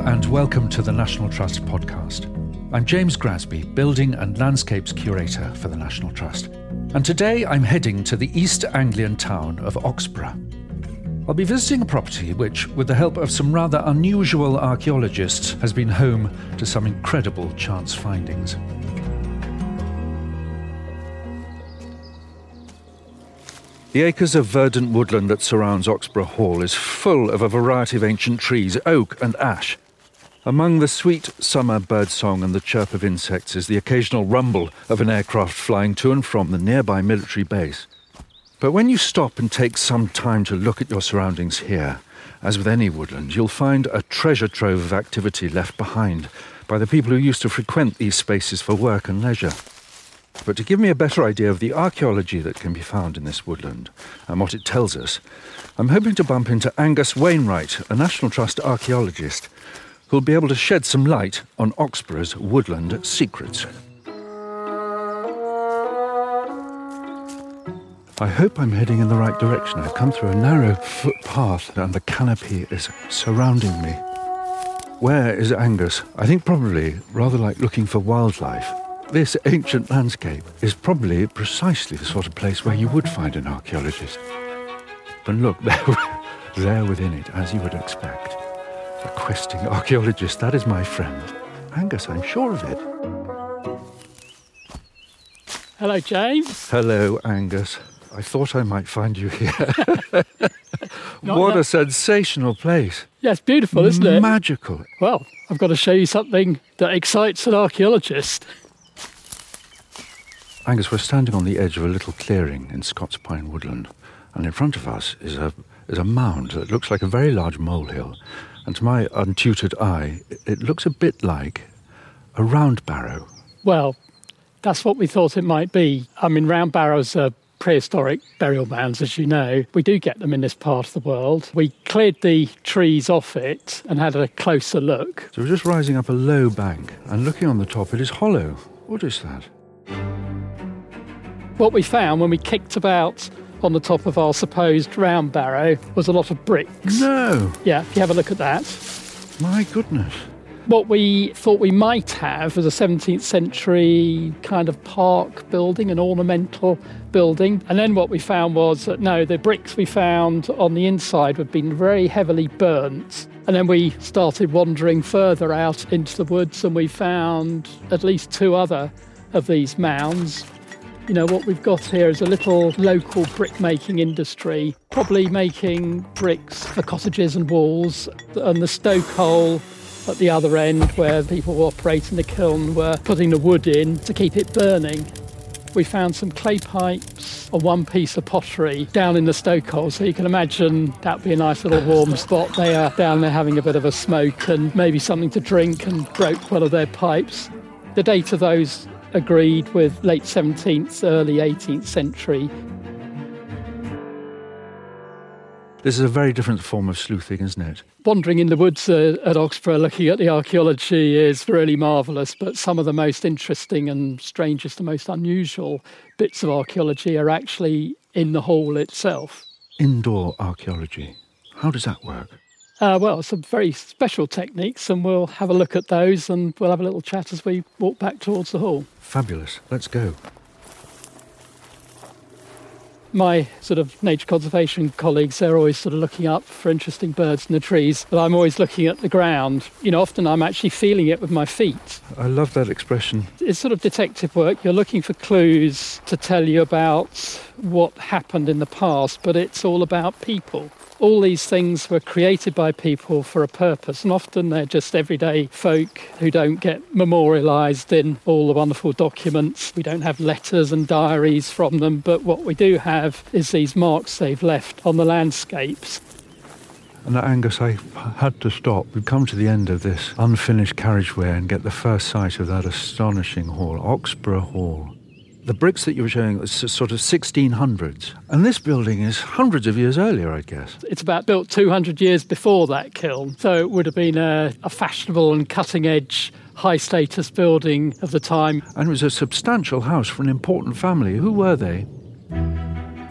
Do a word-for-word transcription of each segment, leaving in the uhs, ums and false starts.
and welcome to the National Trust podcast. I'm James Grasby, Building and Landscapes Curator for the National Trust. And today I'm heading to the East Anglian town of Oxborough. I'll be visiting a property which, with the help of some rather unusual archaeologists, has been home to some incredible chance findings. The acres of verdant woodland that surrounds Oxborough Hall is full of a variety of ancient trees, oak and ash. Among the sweet summer birdsong and the chirp of insects is the occasional rumble of an aircraft flying to and from the nearby military base. But when you stop and take some time to look at your surroundings here, as with any woodland, you'll find a treasure trove of activity left behind by the people who used to frequent these spaces for work and leisure. But to give me a better idea of the archaeology that can be found in this woodland and what it tells us, I'm hoping to bump into Angus Wainwright, a National Trust archaeologist, who'll be able to shed some light on Oxborough's woodland secrets. I hope I'm heading in the right direction. I've come through a narrow footpath and the canopy is surrounding me. Where is Angus? I think probably rather like looking for wildlife. This ancient landscape is probably precisely the sort of place where you would find an archaeologist. But look, there, there within it, as you would expect, a questing archaeologist. That is my friend. Angus, I'm sure of it. Hello, James. Hello, Angus. I thought I might find you here. What a sensational place. Yeah, it's beautiful, isn't it? Magical. Well, I've got to show you something that excites an archaeologist. Angus, we're standing on the edge of a little clearing in Scots Pine Woodland, and in front of us is a is a mound that looks like a very large molehill, and to my untutored eye, it looks a bit like a round barrow. Well, that's what we thought it might be. I mean, round barrows are prehistoric burial mounds, as you know. We do get them in this part of the world. We cleared the trees off it and had a closer look. So we're just rising up a low bank, and looking on the top, it is hollow. What is that? What we found when we kicked about on the top of our supposed round barrow was a lot of bricks. No! Yeah, if you have a look at that. My goodness. What we thought we might have was a seventeenth century kind of park building, an ornamental building. And then what we found was that, no, the bricks we found on the inside had been very heavily burnt. And then we started wandering further out into the woods and we found at least two other of these mounds. You know, what we've got here is a little local brick-making industry, probably making bricks for cottages and walls, and the stoke hole at the other end where people were operating the kiln were putting the wood in to keep it burning. We found some clay pipes and one piece of pottery down in the stoke hole, so you can imagine that would be a nice little warm spot. They are down there having a bit of a smoke and maybe something to drink, and broke one of their pipes. The date of those agreed with late seventeenth, early eighteenth century. This is a very different form of sleuthing, isn't it? Wandering in the woods uh, at Oxborough, looking at the archaeology is really marvellous, but some of the most interesting and strangest and most unusual bits of archaeology are actually in the hall itself. Indoor archaeology. How does that work? Uh, well, some very special techniques, and we'll have a look at those and we'll have a little chat as we walk back towards the hall. Fabulous. Let's go. My sort of nature conservation colleagues, they're always sort of looking up for interesting birds in the trees, but I'm always looking at the ground. You know, often I'm actually feeling it with my feet. I love that expression. It's sort of detective work. You're looking for clues to tell you about what happened in the past, but it's all about people. All these things were created by people for a purpose, and often they're just everyday folk who don't get memorialised in all the wonderful documents. We don't have letters and diaries from them, but what we do have is these marks they've left on the landscapes. And Angus, I had to stop. We've come to the end of this unfinished carriageway and get the first sight of that astonishing hall, Oxborough Hall. The bricks that you were showing are sort of sixteen hundreds. And this building is hundreds of years earlier, I guess. It's about built two hundred years before that kiln. So it would have been a, a fashionable and cutting-edge, high-status building of the time. And it was a substantial house for an important family. Who were they?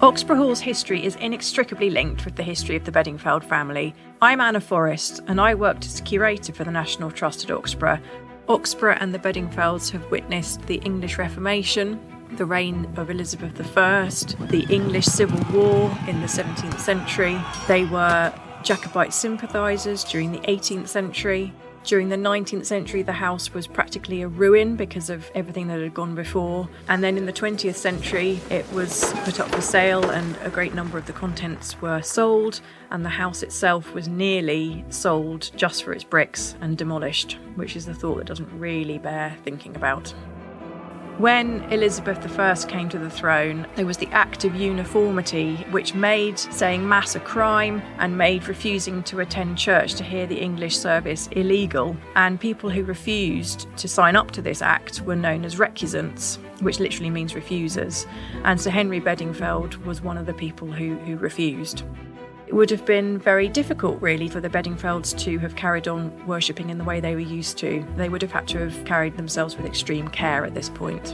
Oxburgh Hall's history is inextricably linked with the history of the Bedingfeld family. I'm Anna Forrest, and I worked as curator for the National Trust at Oxburgh. Oxburgh and the Bedingfelds have witnessed the English Reformation, the reign of Elizabeth the First, the English Civil War in the seventeenth century. They were Jacobite sympathisers during the eighteenth century. During the nineteenth century, the house was practically a ruin because of everything that had gone before. And then in the twentieth century, it was put up for sale and a great number of the contents were sold. And the house itself was nearly sold just for its bricks and demolished, which is the thought that doesn't really bear thinking about. When Elizabeth the First came to the throne, there was the Act of Uniformity, which made saying Mass a crime and made refusing to attend church to hear the English service illegal. And people who refused to sign up to this act were known as recusants, which literally means refusers. And Sir Henry Bedingfeld was one of the people who, who refused. It would have been very difficult, really, for the Bedingfelds to have carried on worshipping in the way they were used to. They would have had to have carried themselves with extreme care at this point.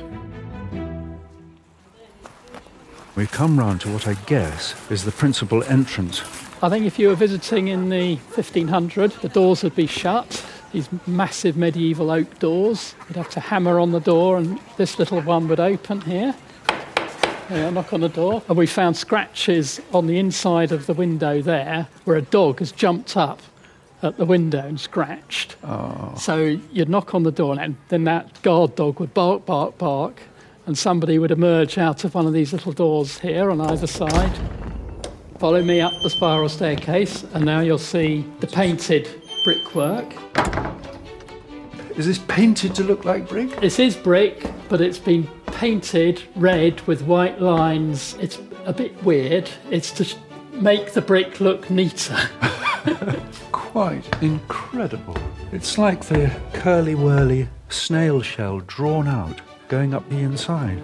We come round to what I guess is the principal entrance. I think if you were visiting in the fifteen hundred, the doors would be shut. These massive medieval oak doors. You'd have to hammer on the door and this little one would open here. Yeah, knock on the door. And we found scratches on the inside of the window there where a dog has jumped up at the window and scratched. Oh. So you'd knock on the door and then that guard dog would bark, bark, bark, and somebody would emerge out of one of these little doors here on either side. Follow me up the spiral staircase and now you'll see the painted brickwork. Is this painted to look like brick? This is brick, but it's been painted red with white lines. It's a bit weird. It's to make the brick look neater. Quite incredible. It's like the curly-whirly snail shell drawn out, going up the inside.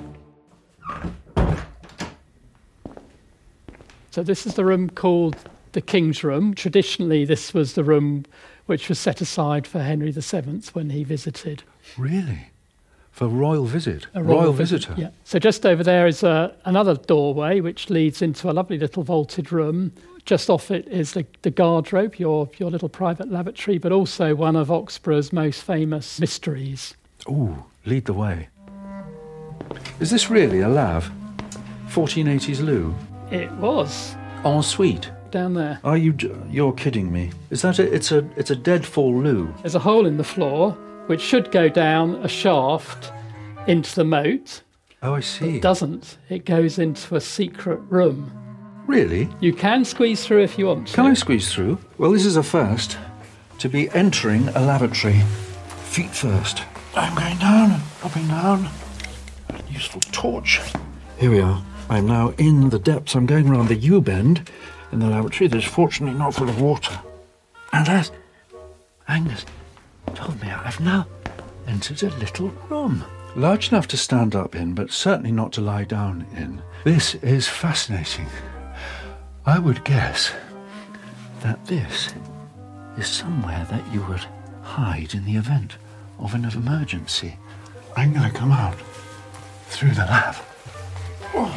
So this is the room called the King's Room. Traditionally, this was the room which was set aside for Henry the Seventh when he visited. Really? For royal visit? A royal, royal visit, visitor? Yeah. So just over there is a, another doorway which leads into a lovely little vaulted room. Just off it is the, the guardrobe, your, your little private lavatory, but also one of Oxburgh's most famous mysteries. Ooh, lead the way. Is this really a lav? fourteen eighties loo? It was. Ensuite? Down there. Are you... You're kidding me. Is that a... It's a, it's a deadfall loo? There's a hole in the floor which should go down a shaft into the moat. Oh, I see. It doesn't. It goes into a secret room. Really? You can squeeze through if you want to. Can I squeeze through? Well, this is a first. To be entering a lavatory. Feet first. I'm going down, popping down. A useful torch. Here we are. I'm now in the depths. I'm going round the U-bend in the lavatory that is fortunately not full of water. And as Angus told me, I've now entered a little room. Large enough to stand up in, but certainly not to lie down in. This is fascinating. I would guess that this is somewhere that you would hide in the event of an emergency. I'm going to come out through the lav. Oh.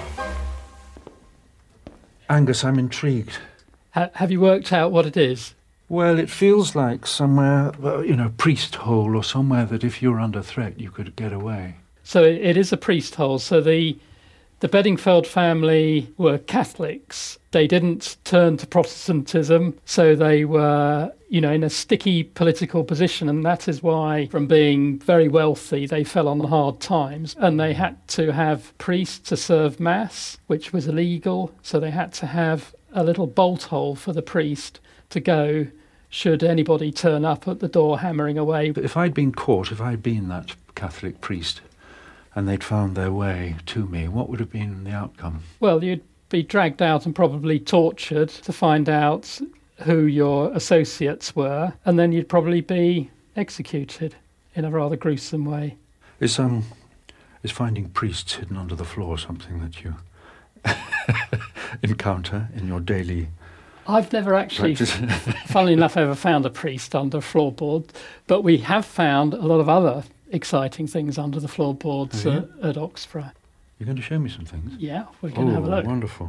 Angus, I'm intrigued. Ha- have you worked out what it is? Well, it feels like somewhere, uh, you know, priest hole or somewhere that if you were under threat, you could get away. So it, it is a priest hole. So the the Bedingfeld family were Catholics. They didn't turn to Protestantism, so they were, you know, in a sticky political position, and that is why, from being very wealthy, they fell on hard times, and they had to have priests to serve mass, which was illegal. So they had to have a little bolt hole for the priest to go should anybody turn up at the door hammering away. But if I'd been caught, if I'd been that Catholic priest and they'd found their way to me, what would have been the outcome? Well, you'd be dragged out and probably tortured to find out who your associates were, and then you'd probably be executed in a rather gruesome way. Is um, is finding priests hidden under the floor something that you encounter in your daily... I've never actually, funnily enough, ever found a priest under a floorboard, but we have found a lot of other exciting things under the floorboards oh, yeah? at, at Oxford. You're going to show me some things? Yeah, we're going to oh, have a look. Wonderful.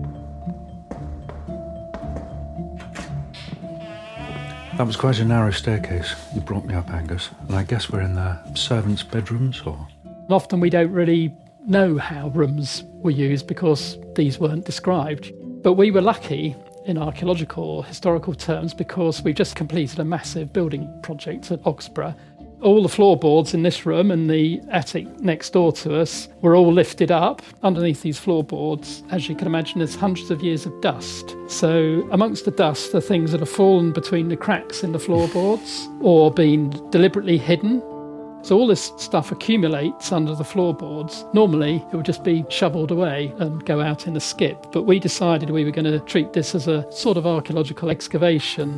That was quite a narrow staircase you brought me up, Angus. And I guess we're in the servants' bedrooms, or...? Often we don't really know how rooms were used because these weren't described. But we were lucky in archaeological or historical terms because we just completed a massive building project at Oxborough. All the floorboards in this room and the attic next door to us were all lifted up. Underneath these floorboards, as you can imagine, there's hundreds of years of dust. So amongst the dust are things that have fallen between the cracks in the floorboards or been deliberately hidden. So all this stuff accumulates under the floorboards. Normally, it would just be shoveled away and go out in a skip. But we decided we were going to treat this as a sort of archaeological excavation.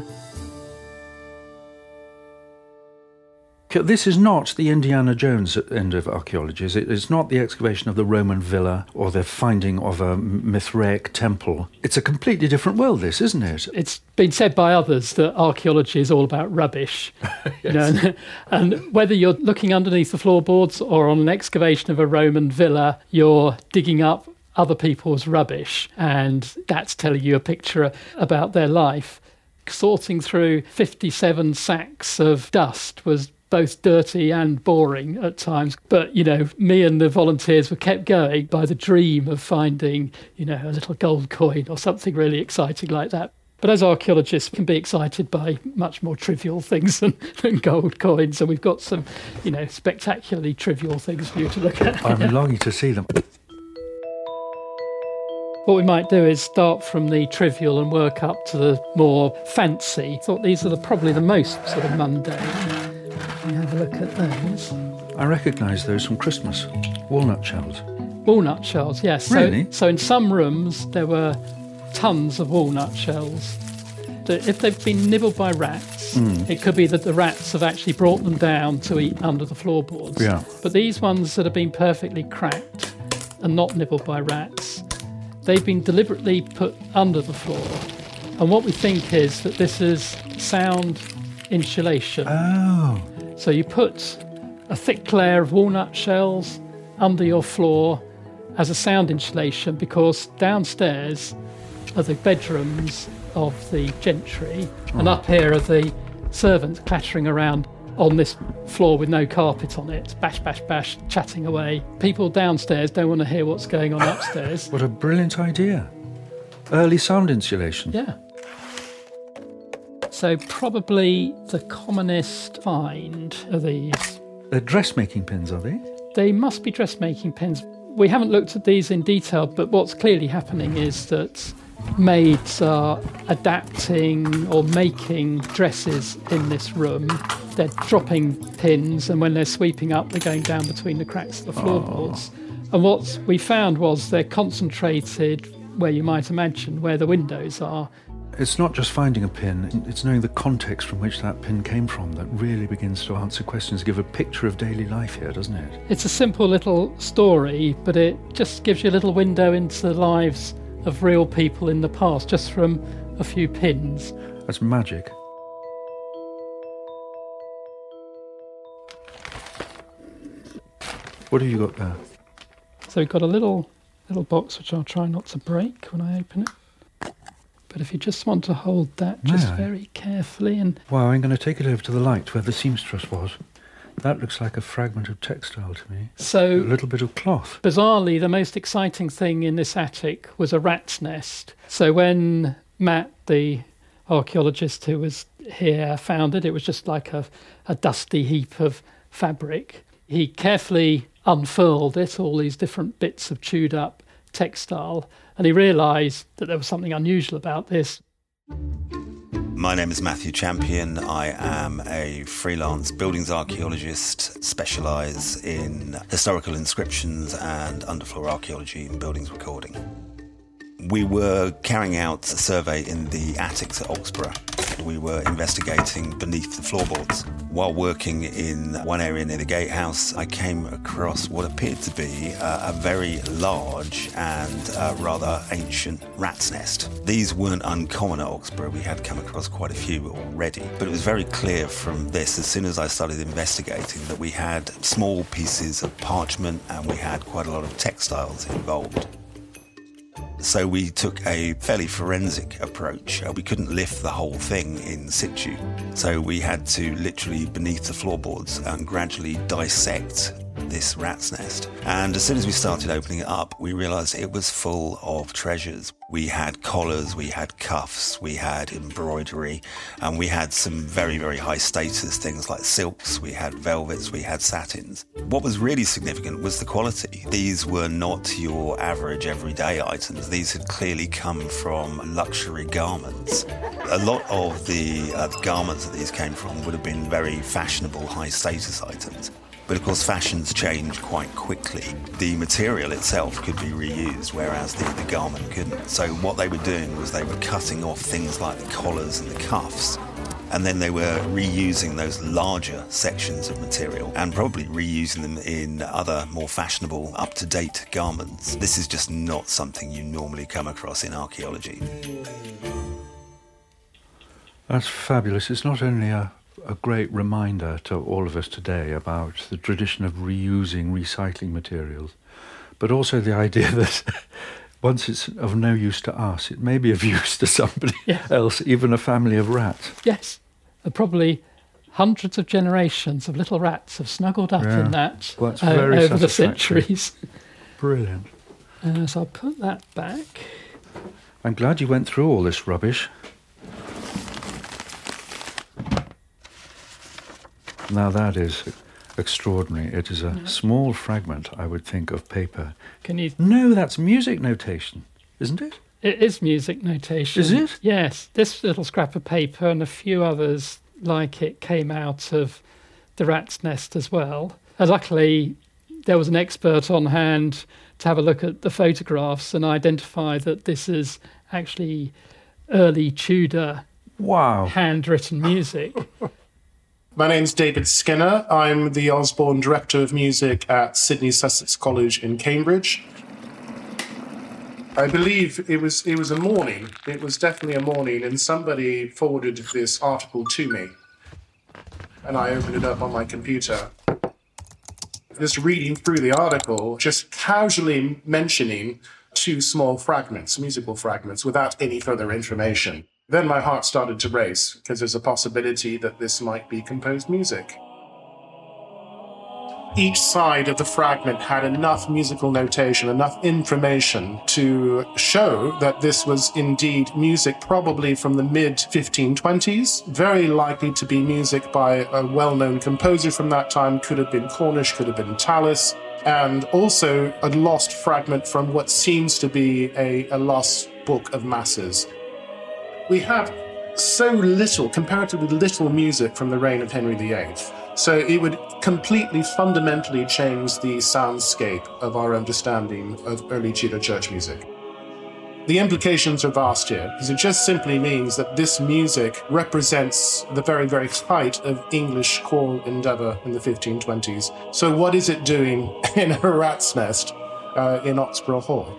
This is not the Indiana Jones end of archaeology. It's not the excavation of the Roman villa or the finding of a Mithraic temple. It's a completely different world, this, isn't it? It's been said by others that archaeology is all about rubbish. Yes. You know, and, and whether you're looking underneath the floorboards or on an excavation of a Roman villa, you're digging up other people's rubbish, and that's telling you a picture about their life. Sorting through fifty-seven sacks of dust was both dirty and boring at times. But, you know, me and the volunteers were kept going by the dream of finding, you know, a little gold coin or something really exciting like that. But as archaeologists, we can be excited by much more trivial things than, than gold coins. And we've got some, you know, spectacularly trivial things for you to look at. I'm longing to see them. What we might do is start from the trivial and work up to the more fancy. I thought these are the, probably the most sort of mundane. We have a look at those. I recognise those from Christmas. Walnut shells. Walnut shells, yes. Really? So, so in some rooms there were tons of walnut shells. If they've been nibbled by rats, mm. it could be that the rats have actually brought them down to eat under the floorboards. Yeah. But these ones that have been perfectly cracked and not nibbled by rats, they've been deliberately put under the floor. And what we think is that this is sound insulation. Oh. So you put a thick layer of walnut shells under your floor as a sound insulation because downstairs are the bedrooms of the gentry oh. and up here are the servants clattering around on this floor with no carpet on it, bash, bash, bash, chatting away. People downstairs don't want to hear what's going on upstairs. What a brilliant idea. Early sound insulation. Yeah. So probably the commonest find are these. They're dressmaking pins, are they? They must be dressmaking pins. We haven't looked at these in detail, but what's clearly happening is that maids are adapting or making dresses in this room. They're dropping pins, and when they're sweeping up, they're going down between the cracks of the floorboards. Oh. And what we found was they're concentrated where you might imagine, where the windows are. It's not just finding a pin, it's knowing the context from which that pin came from that really begins to answer questions, give a picture of daily life here, doesn't it? It's a simple little story, but it just gives you a little window into the lives of real people in the past, just from a few pins. That's magic. What have you got there? So we've got a little little box which I'll try not to break when I open it. But if you just want to hold that just May I? very carefully and... Wow, I'm going to take it over to the light where the seamstress was. That looks like a fragment of textile to me. So... A little bit of cloth. Bizarrely, the most exciting thing in this attic was a rat's nest. So when Matt, the archaeologist who was here, found it, it was just like a, a dusty heap of fabric. He carefully unfurled it, all these different bits of chewed up textile, and he realised that there was something unusual about this. My name is Matthew Champion. I am a freelance buildings archaeologist, specialise in historical inscriptions and underfloor archaeology and buildings recording. We were carrying out a survey in the attics at Oxborough, We were investigating beneath the floorboards. While working in one area near the gatehouse, I came across what appeared to be uh, a very large and uh, rather ancient rat's nest. These weren't uncommon at Oxborough. We had come across quite a few already, but it was very clear from this, as soon as I started investigating, that we had small pieces of parchment and we had quite a lot of textiles involved. So we took a fairly forensic approach. Uh, we couldn't lift the whole thing in situ. So we had to literally, beneath the floorboards, and gradually dissect this rat's nest. And as soon as we started opening it up, we realised it was full of treasures. We had collars, we had cuffs, we had embroidery, and we had some very, very high status things like silks, we had velvets, we had satins. What was really significant was the quality. These were not your average everyday items. These had clearly come from luxury garments. A lot of the uh, garments that these came from would have been very fashionable, high status items. But of course, fashions change quite quickly. The material itself could be reused, whereas the, the garment couldn't. So what they were doing was they were cutting off things like the collars and the cuffs, and then they were reusing those larger sections of material and probably reusing them in other more fashionable, up-to-date garments. This is just not something you normally come across in archaeology. That's fabulous. It's not only a a great reminder to all of us today about the tradition of reusing, recycling materials, but also the idea that once it's of no use to us, it may be of use to somebody yes. else, even a family of rats. Yes, and probably hundreds of generations of little rats have snuggled up yeah. in that well, uh, over the centuries. Brilliant. Uh, so I'll put that back. I'm glad you went through all this rubbish. Now that is extraordinary. It is a yeah. small fragment, I would think, of paper. Can you... No, that's music notation, isn't it? It is music notation. Is it? Yes. This little scrap of paper and a few others like it came out of the rat's nest as well. And luckily, there was an expert on hand to have a look at the photographs and identify that this is actually early Tudor wow. handwritten music. My name's David Skinner. I'm the Osborne Director of Music at Sidney Sussex College in Cambridge. I believe it was it was a morning. It was definitely a morning, and somebody forwarded this article to me. And I opened it up on my computer. Just reading through the article, just casually mentioning two small fragments, musical fragments, without any further information. Then my heart started to race, because there's a possibility that this might be composed music. Each side of the fragment had enough musical notation, enough information to show that this was indeed music probably from the mid fifteen twenties, very likely to be music by a well-known composer from that time, could have been Cornish, could have been Tallis, and also a lost fragment from what seems to be a, a lost book of masses. We have so little, comparatively little music from the reign of Henry the Eighth. So it would completely, fundamentally change the soundscape of our understanding of early Tudor church music. The implications are vast here, because it just simply means that this music represents the very, very height of English choral endeavour in the fifteen twenties. So what is it doing in a rat's nest uh, in Oxborough Hall?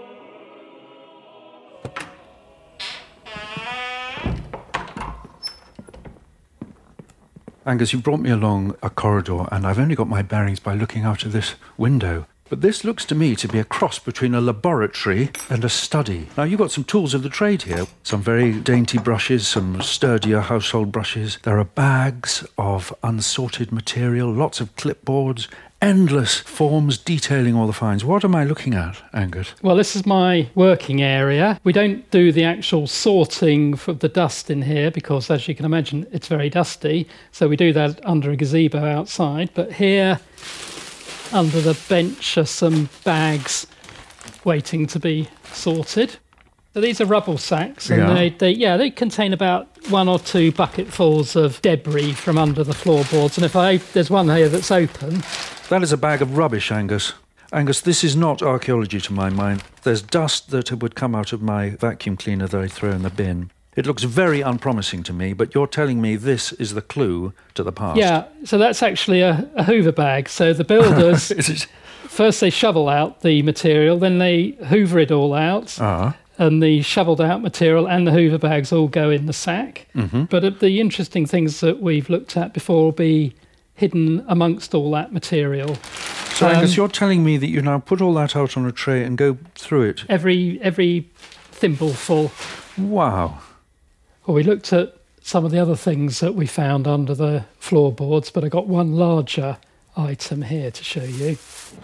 Angus, you brought me along a corridor, and I've only got my bearings by looking out of this window. But this looks to me to be a cross between a laboratory and a study. Now, you've got some tools of the trade here. Some very dainty brushes, some sturdier household brushes. There are bags of unsorted material, lots of clipboards, endless forms detailing all the finds. What am I looking at, Angus? Well, this is my working area. We don't do the actual sorting for the dust in here because, as you can imagine, it's very dusty. So we do that under a gazebo outside. But here, under the bench, are some bags waiting to be sorted. So these are rubble sacks, and yeah. they, they, yeah, they contain about one or two bucketfuls of debris from under the floorboards. And if I, there's one here that's open. That is a bag of rubbish, Angus. Angus, this is not archaeology to my mind. There's dust that would come out of my vacuum cleaner that I throw in the bin. It looks very unpromising to me, but you're telling me this is the clue to the past. Yeah, so that's actually a, a hoover bag. So the builders, first they shovel out the material, then they hoover it all out, Ah. and the shovelled out material and the hoover bags all go in the sack. Mm-hmm. But the interesting things that we've looked at before will be hidden amongst all that material. So, Um, Angus, you're telling me that you now put all that out on a tray and go through it? Every, every thimbleful. Wow. Well, we looked at some of the other things that we found under the floorboards, but I got one larger item here to show you.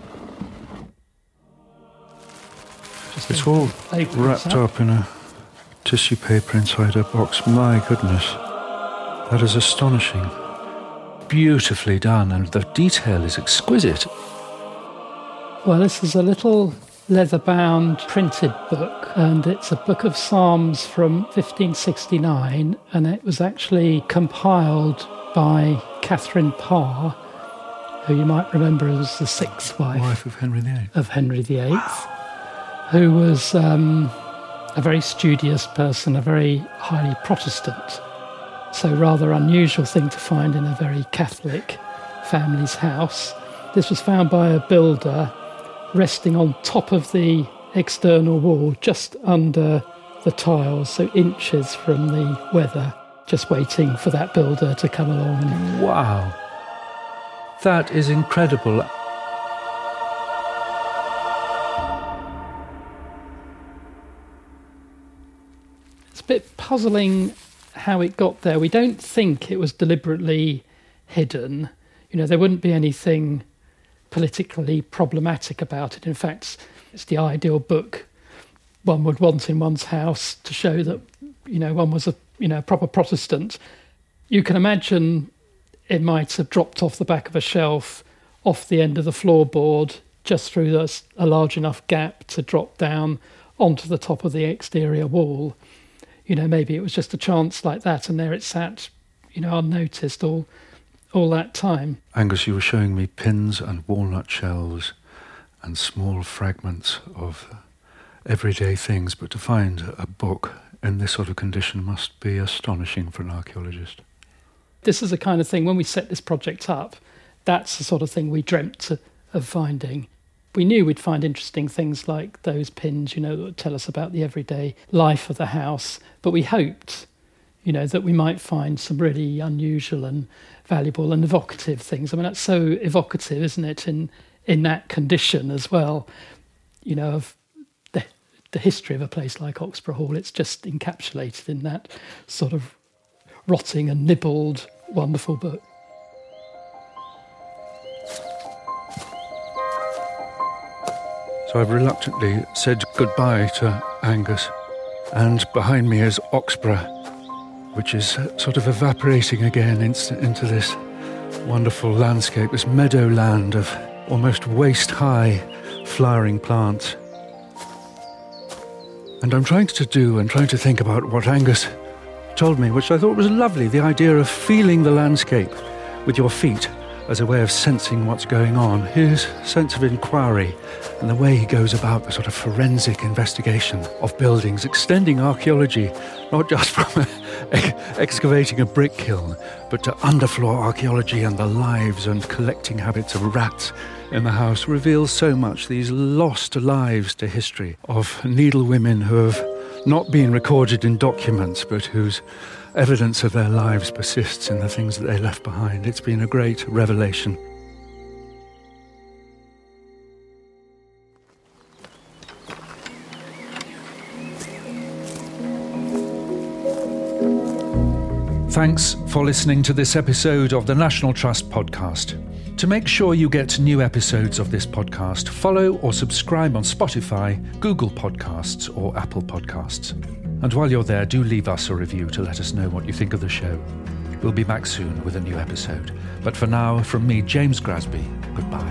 Just It's all open wrapped this up. up in a tissue paper inside a box. My goodness. That is astonishing. Beautifully done, and the detail is exquisite. Well, this is a little leather-bound printed book, and it's a book of Psalms from fifteen sixty-nine, and it was actually compiled by Catherine Parr, who you might remember as the sixth wife, Wife of Henry the Eighth. of Henry the Eighth, who was um, a very studious person, a very highly Protestant. So rather unusual thing to find in a very Catholic family's house. This was found by a builder resting on top of the external wall, just under the tiles, so inches from the weather, just waiting for that builder to come along. And Wow. That is incredible. it's a bit puzzling how it got there. We don't think it was deliberately hidden. You know, there wouldn't be anything politically problematic about it. In fact, it's the ideal book one would want in one's house to show that, you know, one was a, you know, proper Protestant. You can imagine it might have dropped off the back of a shelf, off the end of the floorboard, just through the, a large enough gap to drop down onto the top of the exterior wall. You know, maybe it was just a chance like that, and there it sat, you know, unnoticed all all that time. Angus, you were showing me pins and walnut shells and small fragments of everyday things, but to find a book in this sort of condition must be astonishing for an archaeologist. This is the kind of thing, when we set this project up, that's the sort of thing we dreamt of finding. We knew we'd find interesting things like those pins, you know, that would tell us about the everyday life of the house, but we hoped, you know, that we might find some really unusual and valuable and evocative things. I mean, that's so evocative, isn't it, in in that condition as well, you know, of the, the history of a place like Oxburgh Hall. It's just encapsulated in that sort of rotting and nibbled, wonderful book. So I've reluctantly said goodbye to Angus, and behind me is Oxburgh, which is sort of evaporating again into, into this wonderful landscape, this meadowland of almost waist-high flowering plants. And I'm trying to do and trying to think about what Angus told me, which I thought was lovely, the idea of feeling the landscape with your feet as a way of sensing what's going on. His sense of inquiry and the way he goes about the sort of forensic investigation of buildings, extending archaeology, not just from excavating a brick kiln, but to underfloor archaeology and the lives and collecting habits of rats in the house, reveals so much, these lost lives to history of needlewomen who have not been recorded in documents, but whose evidence of their lives persists in the things that they left behind. It's been a great revelation. Thanks for listening to this episode of the National Trust podcast. To make sure you get new episodes of this podcast, follow or subscribe on Spotify, Google Podcasts, or Apple Podcasts. And while you're there, do leave us a review to let us know what you think of the show. We'll be back soon with a new episode. But for now, from me, James Grasby, goodbye.